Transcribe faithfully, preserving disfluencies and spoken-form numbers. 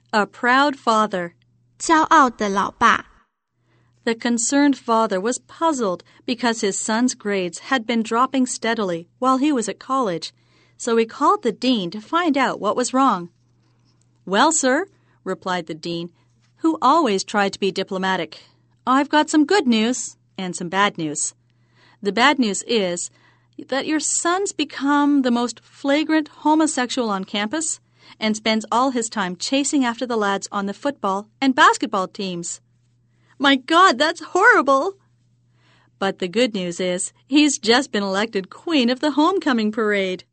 A proud father. 骄傲的老爸。 The concerned father was puzzled because his son's grades had been dropping steadily while he was at college, so he called the dean to find out what was wrong. "Well, sir," replied the dean, who always tried to be diplomatic, "I've got some good news and some bad news. The bad news is that your son's become the most flagrant homosexual on campus and spends all his time chasing after the lads on the football and basketball teams." "My God, that's horrible!" But the good news is he's just been elected queen of the homecoming parade.